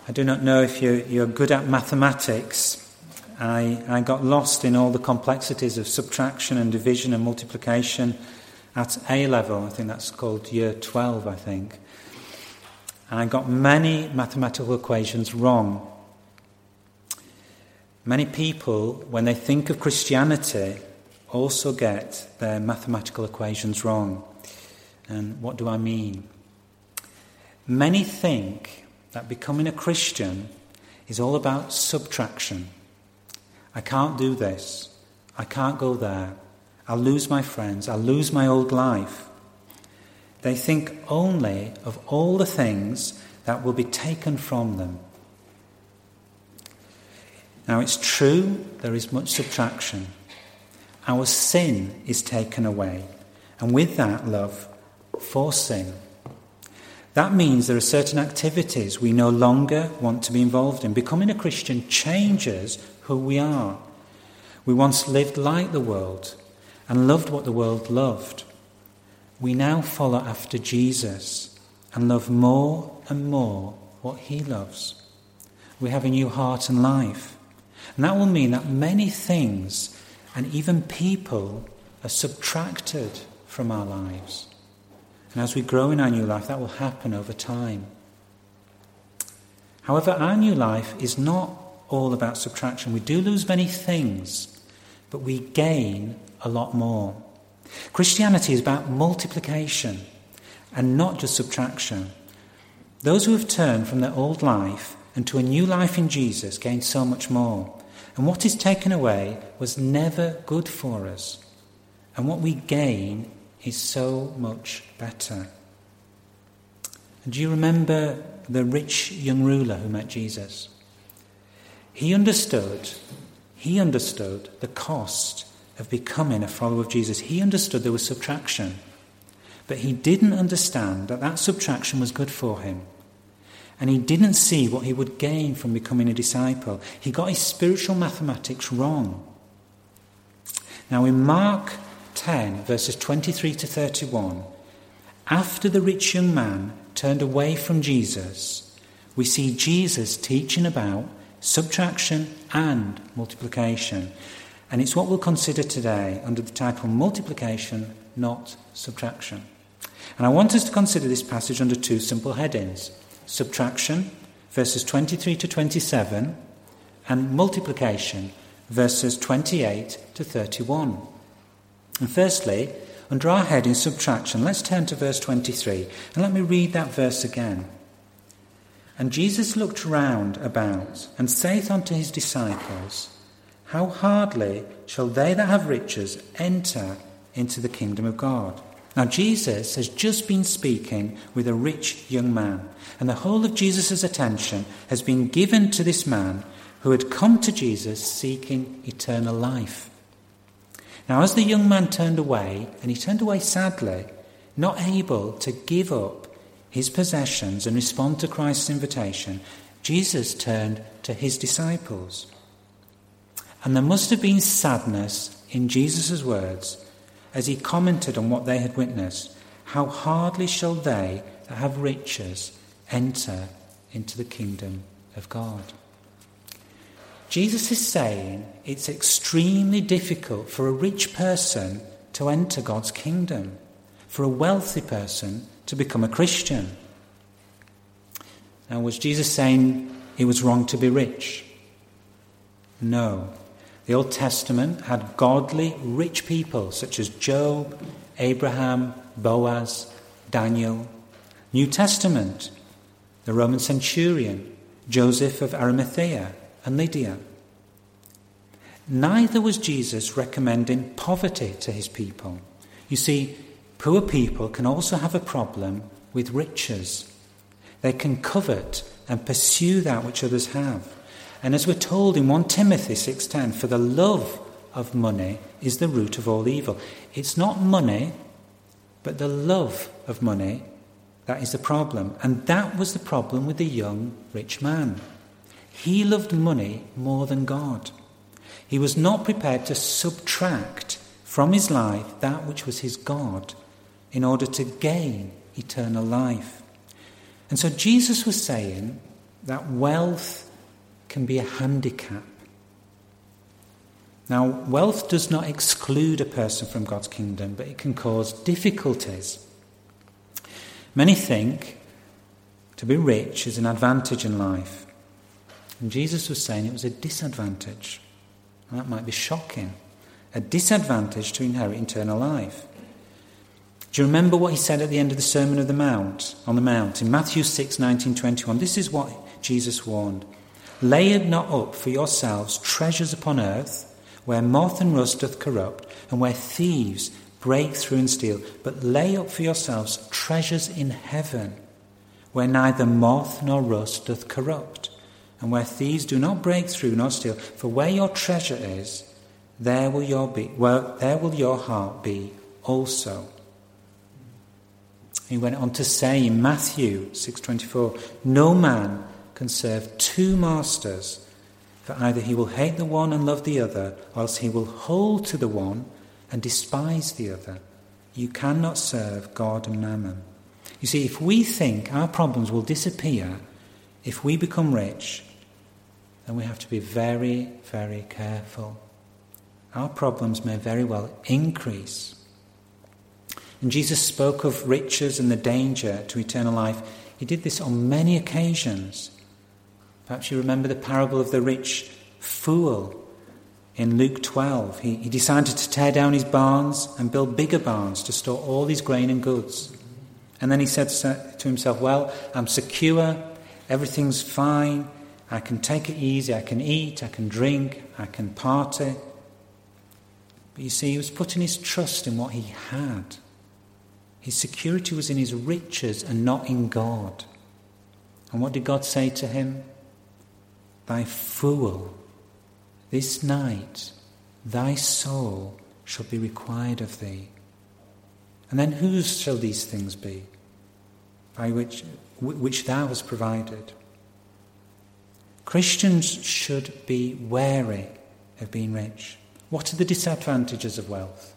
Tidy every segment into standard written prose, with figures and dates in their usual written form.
I do not know if you're good at mathematics. I got lost in all the complexities of subtraction and division and multiplication at A level. I think that's called year 12, I think. And I got many mathematical equations wrong. Many people, when they think of Christianity, also get their mathematical equations wrong. And what do I mean? Many think that becoming a Christian is all about subtraction. I can't do this. I can't go there. I'll lose my friends. I'll lose my old life. They think only of all the things that will be taken from them. Now it's true, there is much subtraction. Our sin is taken away, and with that, love for sin. That means there are certain activities we no longer want to be involved in. Becoming a Christian changes who we are. We once lived like the world and loved what the world loved. We now follow after Jesus and love more and more what he loves. We have a new heart and life. And that will mean that many things and even people are subtracted from our lives. And as we grow in our new life, that will happen over time. However, our new life is not all about subtraction. We do lose many things, but we gain a lot more. Christianity is about multiplication and not just subtraction. Those who have turned from their old life and to a new life in Jesus gain so much more. And what is taken away was never good for us. And what we gain is so much better. And do you remember the rich young ruler who met Jesus? He understood the cost of becoming a follower of Jesus. He understood there was subtraction. But he didn't understand that subtraction was good for him. And he didn't see what he would gain from becoming a disciple. He got his spiritual mathematics wrong. Now in Mark 10, verses 23 to 31, after the rich young man turned away from Jesus, we see Jesus teaching about subtraction and multiplication. And it's what we'll consider today under the title Multiplication, Not Subtraction. And I want us to consider this passage under two simple headings. Subtraction, verses 23 to 27, and multiplication, verses 28 to 31. And firstly, under our head in subtraction, let's turn to verse 23, and let me read that verse again. And Jesus looked round about, and saith unto his disciples, How hardly shall they that have riches enter into the kingdom of God? Now Jesus has just been speaking with a rich young man, and the whole of Jesus' attention has been given to this man who had come to Jesus seeking eternal life. Now as the young man turned away, and he turned away sadly, not able to give up his possessions and respond to Christ's invitation, Jesus turned to his disciples. And there must have been sadness in Jesus' words as he commented on what they had witnessed. How hardly shall they that have riches enter into the kingdom of God? Jesus is saying it's extremely difficult for a rich person to enter God's kingdom, for a wealthy person to become a Christian. Now, was Jesus saying it was wrong to be rich? No. The Old Testament had godly, rich people such as Job, Abraham, Boaz, Daniel. New Testament, the Roman centurion, Joseph of Arimathea, and Lydia. Neither was Jesus recommending poverty to his people. You see, poor people can also have a problem with riches. They can covet and pursue that which others have. And as we're told in 1 Timothy 6:10, for the love of money is the root of all evil. It's not money, but the love of money that is the problem. And that was the problem with the young rich man. He loved money more than God. He was not prepared to subtract from his life that which was his God in order to gain eternal life. And so Jesus was saying, that wealth can be a handicap. Now, wealth does not exclude a person from God's kingdom, but it can cause difficulties. Many think to be rich is an advantage in life. And Jesus was saying it was a disadvantage. And that might be shocking. A disadvantage to inherit eternal life. Do you remember what he said at the end of the Sermon on the Mount? In Matthew 6:19-21, this is what Jesus warned. Lay it not up for yourselves treasures upon earth, where moth and rust doth corrupt, and where thieves break through and steal. But lay up for yourselves treasures in heaven, where neither moth nor rust doth corrupt, and where thieves do not break through nor steal. For where your treasure is, there will your heart be also. He went on to say in Matthew 6:24, no man can serve two masters, for either he will hate the one and love the other, or else he will hold to the one and despise the other. You cannot serve God and mammon. You see, if we think our problems will disappear if we become rich, then we have to be very, very careful. Our problems may very well increase. And Jesus spoke of riches and the danger to eternal life. He did this on many occasions. Perhaps you remember the parable of the rich fool in Luke 12. He decided to tear down his barns and build bigger barns to store all his grain and goods. And then he said to himself, well, I'm secure, everything's fine, I can take it easy, I can eat, I can drink, I can party. But you see, he was putting his trust in what he had. His security was in his riches and not in God. And what did God say to him? Thy fool, this night thy soul shall be required of thee. And then whose shall these things be, by which thou hast provided? Christians should be wary of being rich. What are the disadvantages of wealth?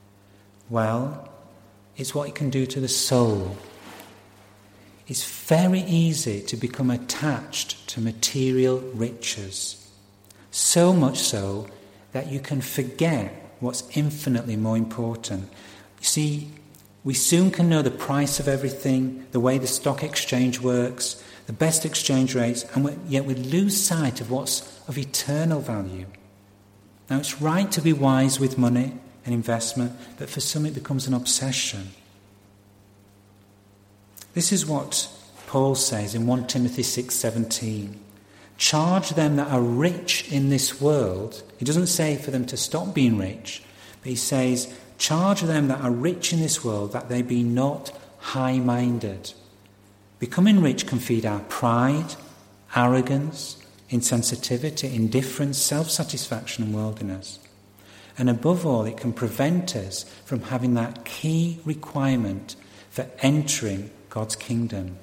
Well, it's what it can do to the soul. It's very easy to become attached to material riches. So much so that you can forget what's infinitely more important. You see, we soon can know the price of everything, the way the stock exchange works, the best exchange rates, and yet we lose sight of what's of eternal value. Now, it's right to be wise with money and investment, but for some it becomes an obsession. This is what Paul says in 1 Timothy 6:17. Charge them that are rich in this world. He doesn't say for them to stop being rich, but he says, charge them that are rich in this world that they be not high-minded. Becoming rich can feed our pride, arrogance, insensitivity, indifference, self-satisfaction and worldliness. And above all, it can prevent us from having that key requirement for entering God's kingdom.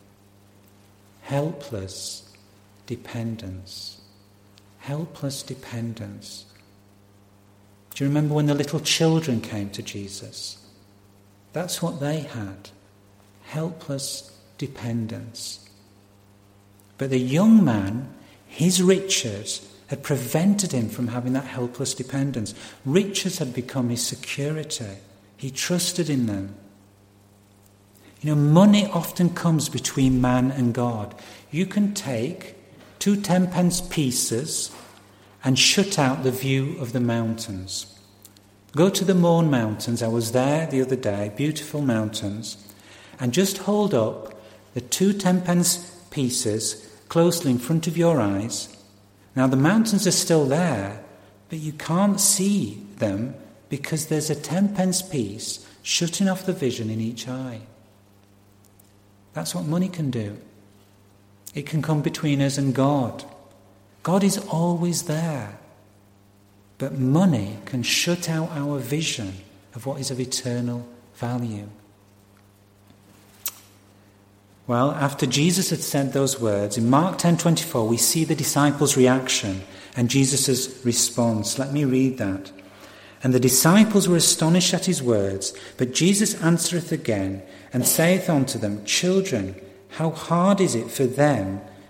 Helpless dependence. Helpless dependence. Do you remember when the little children came to Jesus? That's what they had. Helpless dependence. But the young man, his riches had prevented him from having that helpless dependence. Riches had become his security. He trusted in them. You know, money often comes between man and God. You can take 2 10-pence pieces and shut out the view of the mountains. Go to the Mourne Mountains. I was there the other day, beautiful mountains, and just hold up the 2 10-pence pieces closely in front of your eyes. Now the mountains are still there, but you can't see them because there's a 10-pence piece shutting off the vision in each eye. That's what money can do. It can come between us and God. God is always there. But money can shut out our vision of what is of eternal value. Well, after Jesus had said those words, in Mark 10:24, we see the disciples' reaction and Jesus' response. Let me read that. And the disciples were astonished at his words, but Jesus answereth again, and saith unto them, Children, how hard is it for them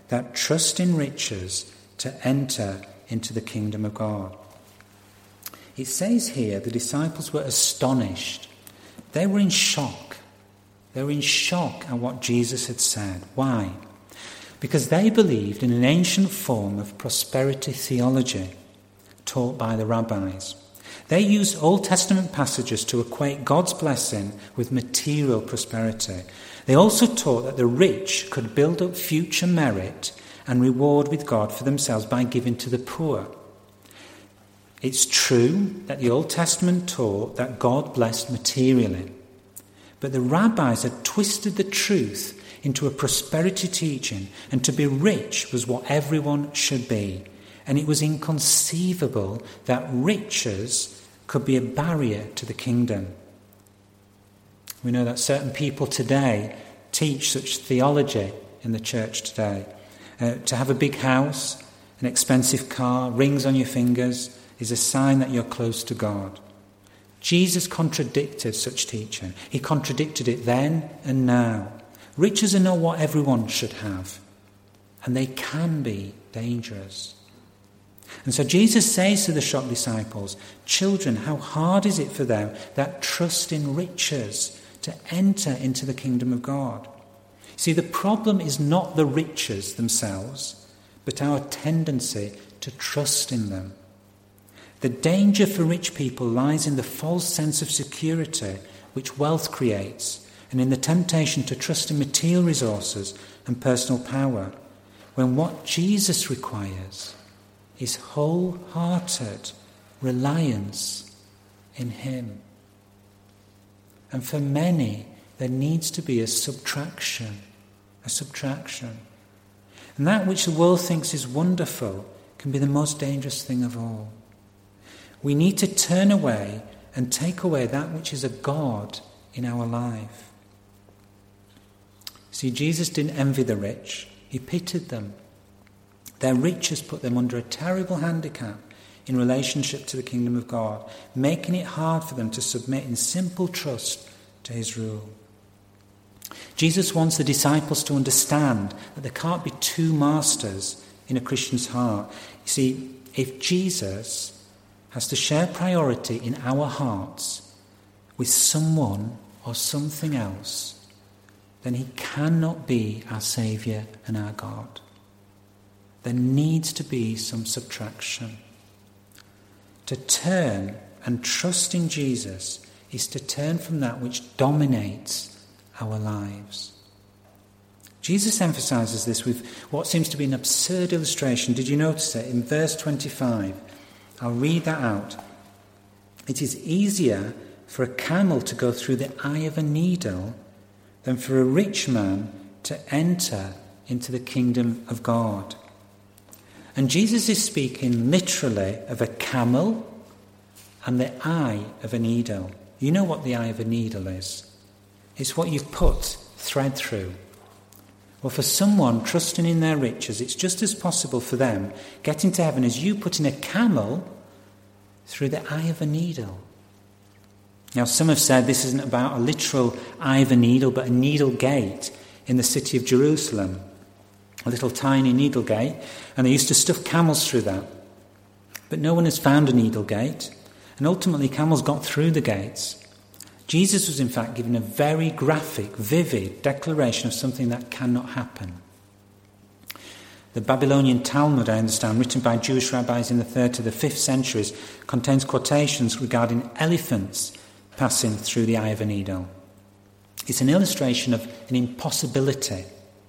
that trust in riches to enter into the kingdom of God. It says here the disciples were astonished. They were in shock. They were in shock at what Jesus had said. Why? Because they believed in an ancient form of prosperity theology taught by the rabbis. They used Old Testament passages to equate God's blessing with material prosperity. They also taught that the rich could build up future merit and reward with God for themselves by giving to the poor. It's true that the Old Testament taught that God blessed materially, but the rabbis had twisted the truth into a prosperity teaching, and to be rich was what everyone should be. And it was inconceivable that riches could be a barrier to the kingdom. We know that certain people today teach such theology in the church today. To have a big house, an expensive car, rings on your fingers is a sign that you're close to God. Jesus contradicted such teaching. He contradicted it then and now. Riches are not what everyone should have, and they can be dangerous. And so Jesus says to the shocked disciples, "Children, how hard is it for them that trust in riches to enter into the kingdom of God?" See, the problem is not the riches themselves, but our tendency to trust in them. The danger for rich people lies in the false sense of security which wealth creates, and in the temptation to trust in material resources and personal power, when what Jesus requires is wholehearted reliance in him. And for many, there needs to be a subtraction. And that which the world thinks is wonderful can be the most dangerous thing of all. We need to turn away and take away that which is a god in our life. See, Jesus didn't envy the rich. He pitied them. Their riches put them under a terrible handicap in relationship to the kingdom of God, making it hard for them to submit in simple trust to his rule. Jesus wants the disciples to understand that there can't be two masters in a Christian's heart. You see, if Jesus has to share priority in our hearts with someone or something else, then he cannot be our Saviour and our God. There needs to be some subtraction. To turn and trust in Jesus is to turn from that which dominates our lives. Jesus emphasises this with what seems to be an absurd illustration. Did you notice it? In verse 25, I'll read that out. It is easier for a camel to go through the eye of a needle than for a rich man to enter into the kingdom of God. And Jesus is speaking literally of a camel and the eye of a needle. You know what the eye of a needle is? It's what you put thread through. Well, for someone trusting in their riches, it's just as possible for them getting to heaven as you putting a camel through the eye of a needle. Now, some have said this isn't about a literal eye of a needle, but a needle gate in the city of Jerusalem. A little tiny needle gate, and they used to stuff camels through that. But no one has found a needle gate, and ultimately camels got through the gates. Jesus was in fact given a very graphic, vivid declaration of something that cannot happen. The Babylonian Talmud, I understand, written by Jewish rabbis in the 3rd to the 5th centuries, contains quotations regarding elephants passing through the eye of a needle. It's an illustration of an impossibility.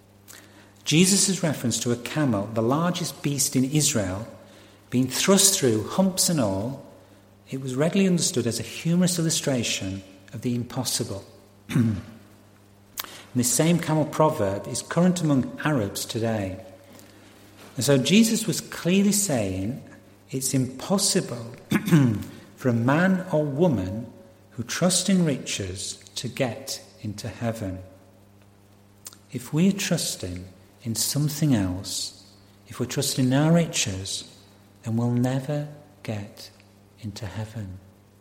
Jesus' reference to a camel, the largest beast in Israel, being thrust through, humps and all, it was readily understood as a humorous illustration of the impossible. And this same camel proverb is current among Arabs today. And so Jesus was clearly saying it's impossible for a man or woman who trust in riches to get into heaven. If we're trusting in something else, if we're trusting in our riches, then we'll never get into heaven.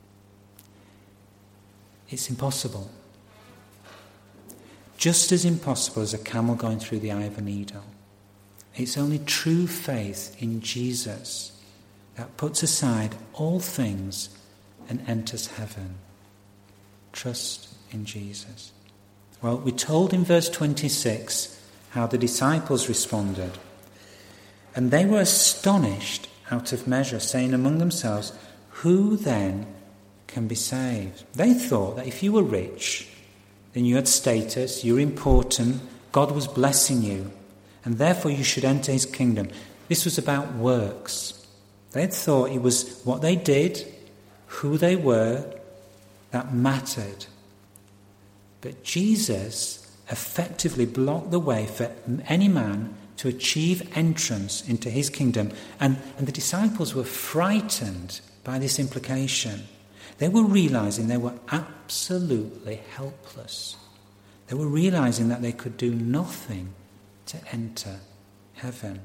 It's impossible. Just as impossible as a camel going through the eye of a needle. It's only true faith in Jesus that puts aside all things and enters heaven. Trust in Jesus. Well, we're told in verse 26 how the disciples responded. And they were astonished out of measure, saying among themselves, "Who then can be saved?" They thought that if you were rich, then you had status, you were important, God was blessing you, and therefore you should enter his kingdom. This was about works. They thought it was what they did, who they were, that mattered. But Jesus effectively blocked the way for any man to achieve entrance into his kingdom. And the disciples were frightened by this implication. They were realizing they were absolutely helpless. They were realizing that they could do nothing to enter heaven.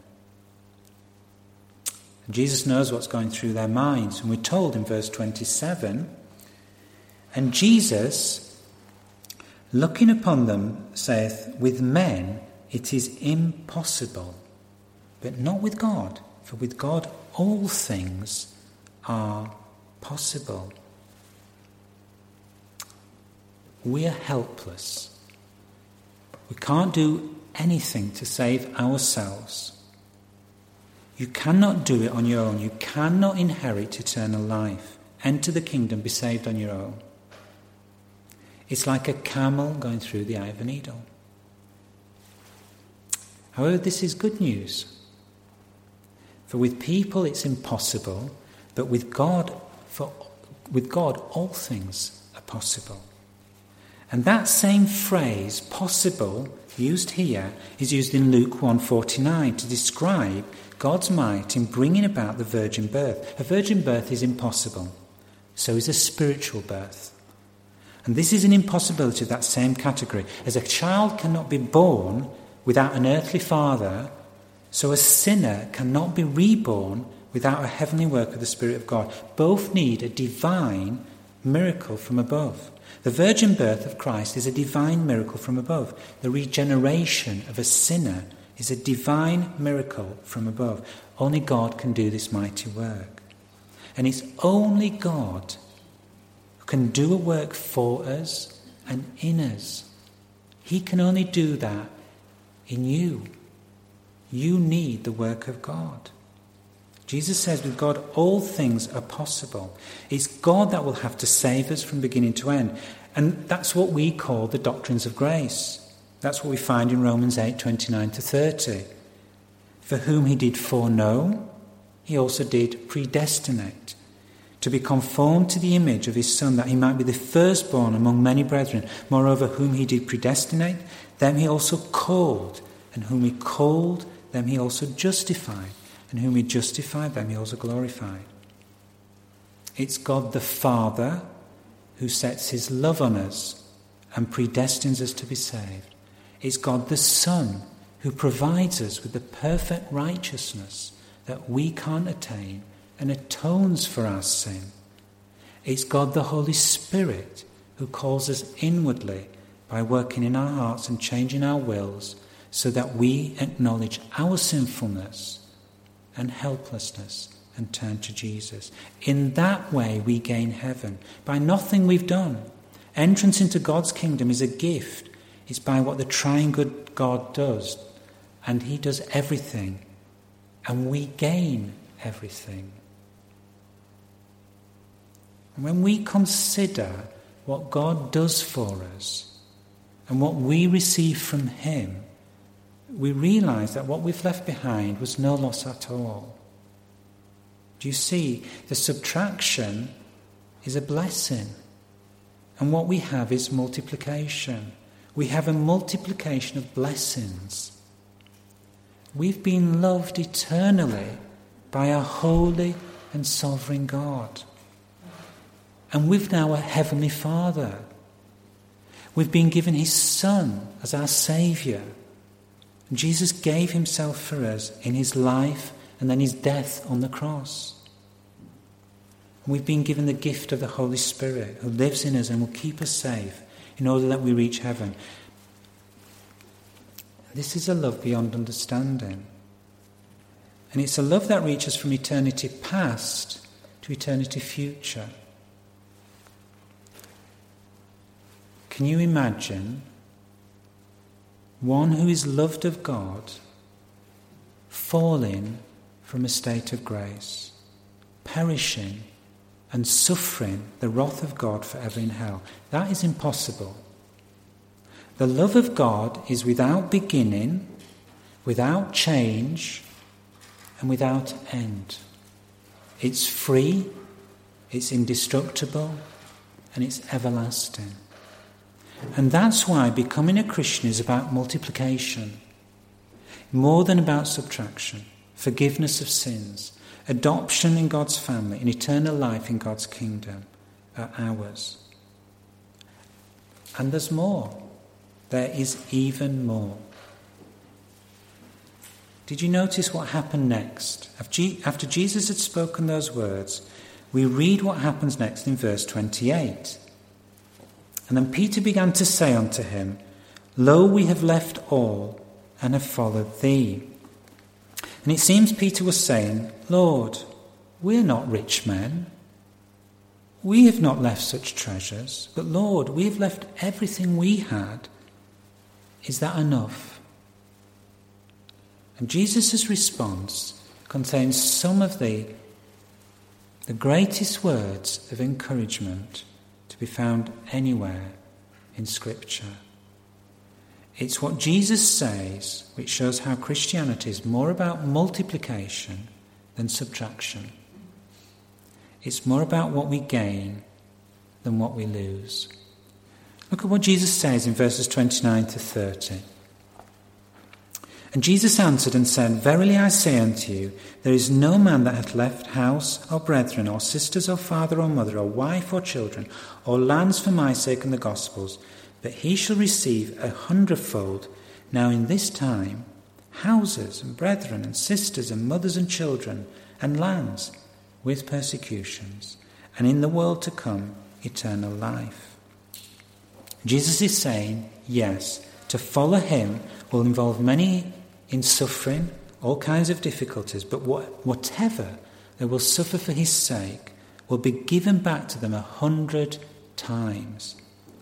And Jesus knows what's going through their minds. And we're told in verse 27, "And Jesus, looking upon them, saith, With men it is impossible, but not with God. For with God all things are possible." We are helpless. We can't do anything to save ourselves. You cannot do it on your own. You cannot inherit eternal life, enter the kingdom, be saved on your own. It's like a camel going through the eye of a needle. However, this is good news. For with people it's impossible, but with God all things are possible. And that same phrase, possible, used here, is used in Luke 1:49 to describe God's might in bringing about the virgin birth. A virgin birth is impossible. So is a spiritual birth. And this is an impossibility of that same category. As a child cannot be born without an earthly father, so a sinner cannot be reborn without a heavenly work of the Spirit of God. Both need a divine miracle from above. The virgin birth of Christ is a divine miracle from above. The regeneration of a sinner is a divine miracle from above. Only God can do this mighty work. And it's only God who can do a work for us and in us. He can only do that in you. You need the work of God. Jesus says with God all things are possible. It's God that will have to save us from beginning to end. And that's what we call the doctrines of grace. That's what we find in Romans 8:29-30. For whom he did foreknow, he also did predestinate, to be conformed to the image of his Son, that he might be the firstborn among many brethren. Moreover, whom he did predestinate, them he also called. And whom he called, them he also justified. And whom he justified, them he also glorified. It's God the Father who sets his love on us and predestines us to be saved. It's God the Son who provides us with the perfect righteousness that we can't attain and atones for our sin. It's God the Holy Spirit who calls us inwardly by working in our hearts and changing our wills so that we acknowledge our sinfulness and helplessness and turn to Jesus. In that way we gain heaven, by nothing we've done. Entrance into God's kingdom is a gift. It's by what the triune good God does. And he does everything. And we gain everything. And when we consider what God does for us and what we receive from him, we realize that what we've left behind was no loss at all. Do you see? The subtraction is a blessing. And what we have is multiplication. We have a multiplication of blessings. We've been loved eternally by a holy and sovereign God. And we've now a heavenly Father. We've been given his Son as our Saviour. Jesus gave himself for us in his life and then his death on the cross. We've been given the gift of the Holy Spirit who lives in us and will keep us safe in order that we reach heaven. This is a love beyond understanding. And it's a love that reaches from eternity past to eternity future. Can you imagine one who is loved of God falling from a state of grace, perishing and suffering the wrath of God forever in hell? That is impossible. The love of God is without beginning, without change, and without end. It's free, it's indestructible, and it's everlasting. And that's why becoming a Christian is about multiplication, more than about subtraction, forgiveness of sins, adoption in God's family, and eternal life in God's kingdom are ours. And there's more. There is even more. Did you notice what happened next? After Jesus had spoken those words, we read what happens next in verse 28. And then Peter began to say unto him, Lo, we have left all and have followed thee. And it seems Peter was saying, Lord, we are not rich men. We have not left such treasures. But Lord, we have left everything we had. Is that enough? And Jesus' response contains some of the greatest words of encouragement to be found anywhere in Scripture. It's what Jesus says which shows how Christianity is more about multiplication than subtraction. It's more about what we gain than what we lose. Look at what Jesus says in verses 29 to 30. And Jesus answered and said, Verily I say unto you, there is no man that hath left house, or brethren, or sisters, or father, or mother, or wife, or children, or lands for my sake and the gospel's, but he shall receive 100-fold, now in this time, houses, and brethren, and sisters, and mothers, and children, and lands, with persecutions, and in the world to come, eternal life. Jesus is saying, yes, to follow him will involve many in suffering, all kinds of difficulties, but whatever they will suffer for his sake will be given back to them 100 times.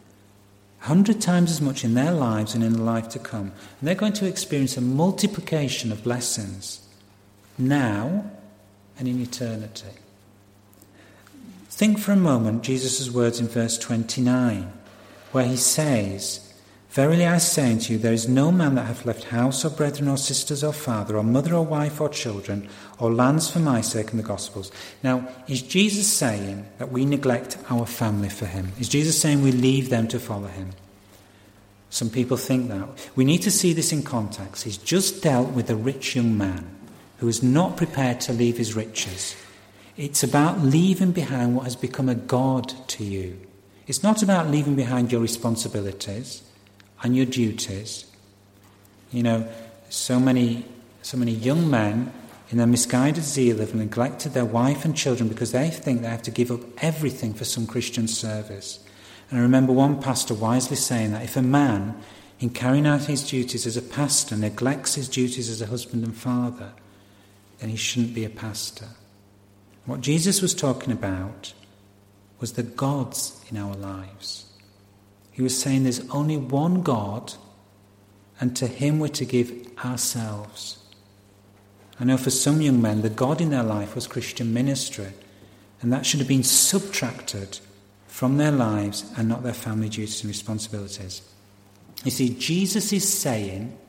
100 times as much in their lives and in the life to come. And they're going to experience a multiplication of blessings now and in eternity. Think for a moment Jesus' words in verse 29, where he says, Verily I say unto you, there is no man that hath left house, or brethren, or sisters, or father, or mother, or wife, or children, or lands for my sake and the gospel's. Now, is Jesus saying that we neglect our family for him? Is Jesus saying we leave them to follow him? Some people think that. We need to see this in context. He's just dealt with a rich young man who is not prepared to leave his riches. It's about leaving behind what has become a god to you. It's not about leaving behind your responsibilities and your duties. You know, so many young men in their misguided zeal have neglected their wife and children because they think they have to give up everything for some Christian service. And I remember one pastor wisely saying that if a man, in carrying out his duties as a pastor, neglects his duties as a husband and father, then he shouldn't be a pastor. What Jesus was talking about was the gods in our lives. He was saying there's only one God, and to him we're to give ourselves. I know for some young men, the God in their life was Christian ministry, and that should have been subtracted from their lives and not their family duties and responsibilities. You see, Jesus is saying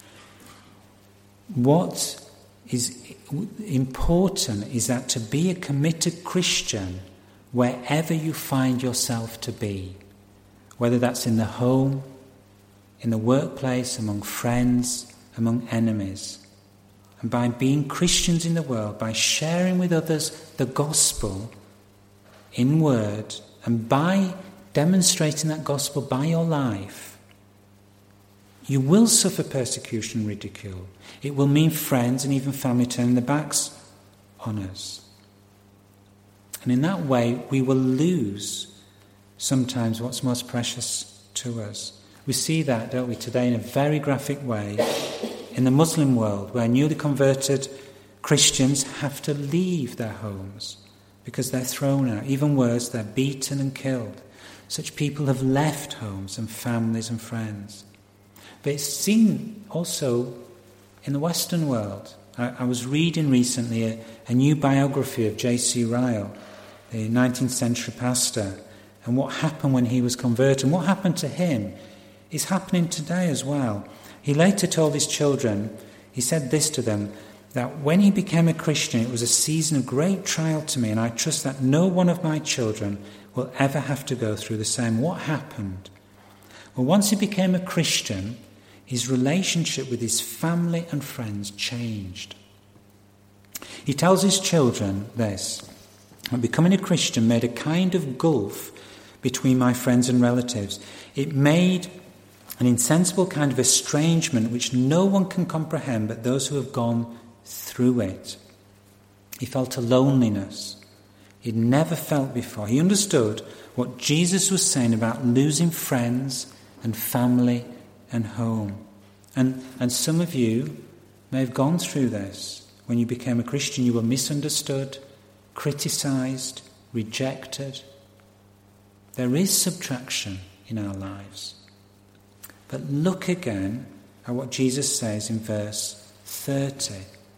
what is important is that to be a committed Christian wherever you find yourself to be, whether that's in the home, in the workplace, among friends, among enemies. And by being Christians in the world, by sharing with others the gospel in word, and by demonstrating that gospel by your life, you will suffer persecution and ridicule. It will mean friends and even family turning their backs on us. And in that way, we will lose sometimes what's most precious to us. We see that, don't we, today in a very graphic way in the Muslim world, where newly converted Christians have to leave their homes because they're thrown out. Even worse, they're beaten and killed. Such people have left homes and families and friends. But it's seen also in the Western world. I was reading recently a new biography of J.C. Ryle, the 19th century pastor, and what happened when he was converted. And what happened to him is happening today as well. He later told his children, he said this to them, that when he became a Christian, it was a season of great trial to me, and I trust that no one of my children will ever have to go through the same. What happened? Well, once he became a Christian, his relationship with his family and friends changed. He tells his children this, that becoming a Christian made a kind of gulf between my friends and relatives. It made an insensible kind of estrangement which no one can comprehend but those who have gone through it. He felt a loneliness he'd never felt before. He understood what Jesus was saying about losing friends and family and home. And some of you may have gone through this. When you became a Christian, you were misunderstood, criticised, rejected. There is subtraction in our lives. But look again at what Jesus says in verse 30.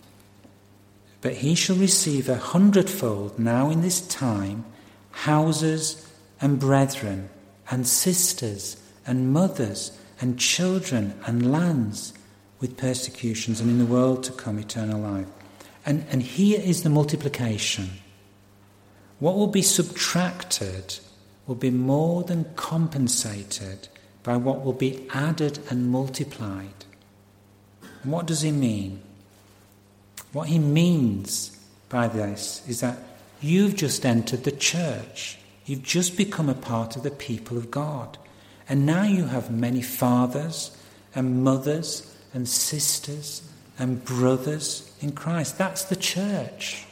But he shall receive 100-fold now in this time houses and brethren and sisters and mothers and children and lands with persecutions, and in the world to come eternal life. And here is the multiplication. What will be subtracted will be more than compensated by what will be added and multiplied. And what does he mean? What he means by this is that you've just entered the church. You've just become a part of the people of God. And now you have many fathers and mothers and sisters and brothers in Christ. That's the church.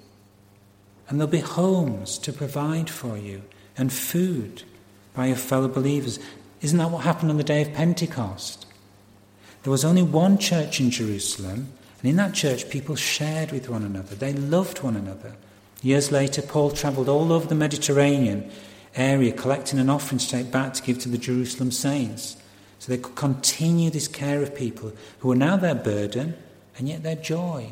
And there'll be homes to provide for you and food by your fellow believers. Isn't that what happened on the day of Pentecost? There was only one church in Jerusalem, and in that church people shared with one another. They loved one another. Years later, Paul travelled all over the Mediterranean area collecting an offering to take back to give to the Jerusalem saints, so they could continue this care of people who were now their burden and yet their joy.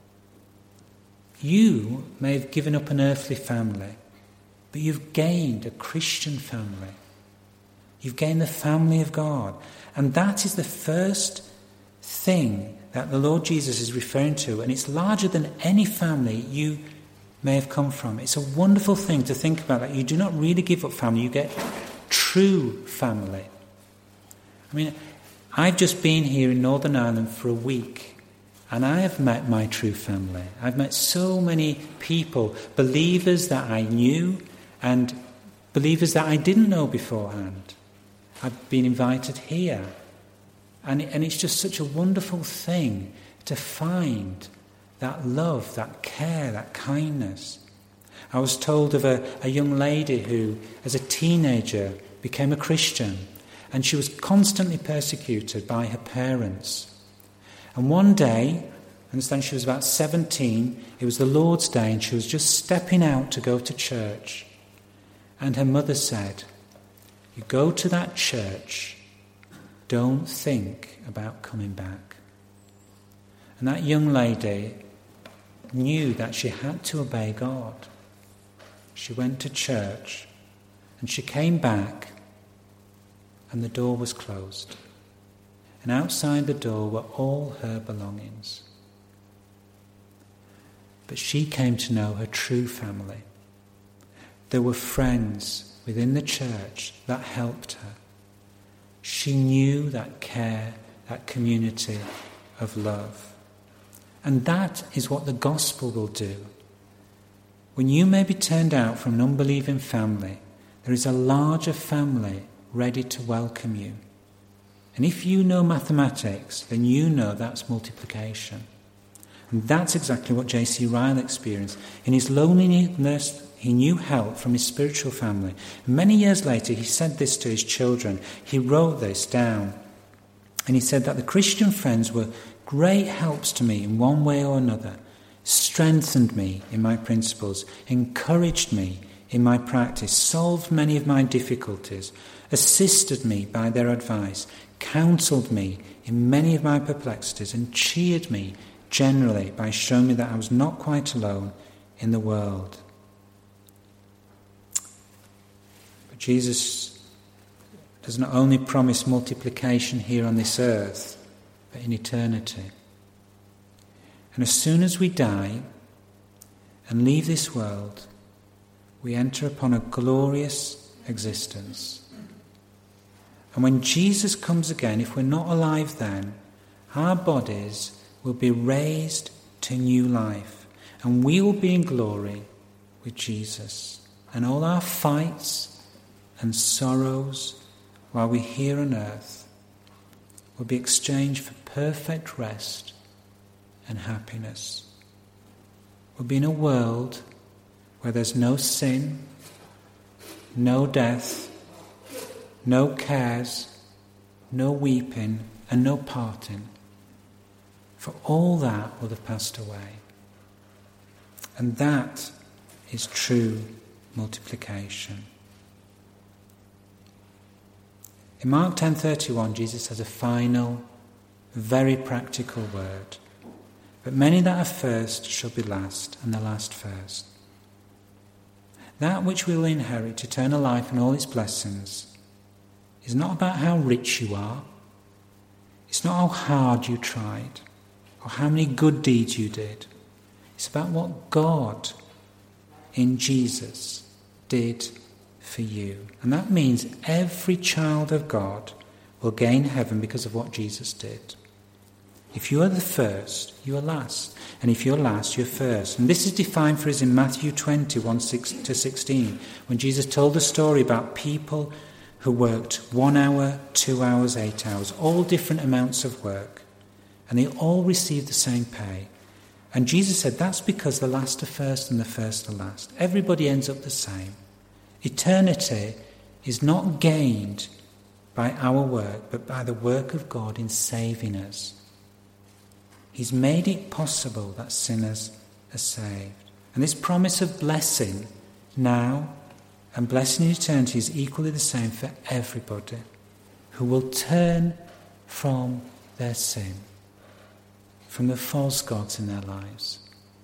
You may have given up an earthly family, but you've gained a Christian family. You've gained the family of God. And that is the first thing that the Lord Jesus is referring to, and it's larger than any family you may have come from. It's a wonderful thing to think about, that you do not really give up family, you get true family. I mean, I've just been here in Northern Ireland for a week, and I have met my true family. I've met so many people, believers that I knew and believers that I didn't know beforehand. I've been invited here, and it's just such a wonderful thing to find that love, that care, that kindness. I was told of a young lady who, as a teenager, became a Christian, and she was constantly persecuted by her parents. And one day, I understand she was about 17, it was the Lord's Day, and she was just stepping out to go to church. And her mother said, "You go to that church, don't think about coming back." And that young lady knew that she had to obey God. She went to church and she came back and the door was closed. And outside the door were all her belongings. But she came to know her true family. There were friends within the church that helped her. She knew that care, that community of love. And that is what the gospel will do. When you may be turned out from an unbelieving family, there is a larger family ready to welcome you. And if you know mathematics, then you know that's multiplication. And that's exactly what J.C. Ryle experienced. In his loneliness, he knew help from his spiritual family. And many years later, he said this to his children. He wrote this down. And he said that the Christian friends were great helps to me in one way or another. strengthened me in my principles, encouraged me in my practice, solved many of my difficulties, assisted me by their advice, counselled me in many of my perplexities, and cheered me generally by showing me that I was not quite alone in the world. But Jesus does not only promise multiplication here on this earth, but in eternity. And as soon as we die and leave this world, we enter upon a glorious existence. And when Jesus comes again, if we're not alive then, our bodies will be raised to new life, and we will be in glory with Jesus. And all our fights and sorrows while we're here on earth will be exchanged for perfect rest and happiness. We'll be in a world where there's no sin, no death, no cares, no weeping, and no parting. For all that will have passed away. And that is true multiplication. In Mark 10:31, Jesus has a final, very practical word. But many that are first shall be last, and the last first. That which we will inherit, eternal life and all its blessings, is not about how rich you are. It's not how hard you tried or how many good deeds you did. It's about what God in Jesus did for you. And that means every child of God will gain heaven because of what Jesus did. If you are the first, you are last. And if you're last, you're first. And this is defined for us in Matthew 20, 1-16, when Jesus told the story about people who worked 1 hour, 2 hours, 8 hours, all different amounts of work. And they all received the same pay. And Jesus said that's because the last are first and the first are last. Everybody ends up the same. Eternity is not gained by our work, but by the work of God in saving us. He's made it possible that sinners are saved. And this promise of blessing now and blessing in eternity is equally the same for everybody who will turn from their sin, from the false gods in their lives,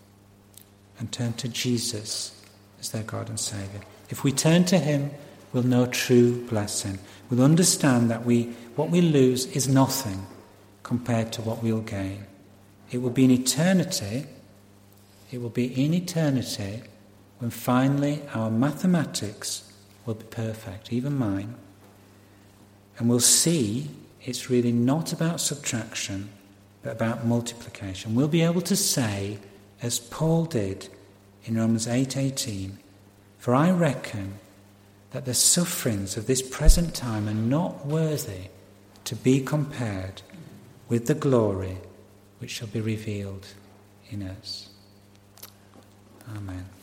and turn to Jesus as their God and Saviour. If we turn to him, we'll know true blessing. We'll understand that what we lose is nothing compared to what we'll gain. It will be in eternity. It will be in eternity when finally our mathematics will be perfect, even mine. And we'll see it's really not about subtraction, but about multiplication. We'll be able to say, as Paul did in Romans 8:18, for I reckon that the sufferings of this present time are not worthy to be compared with the glory which shall be revealed in us. Amen.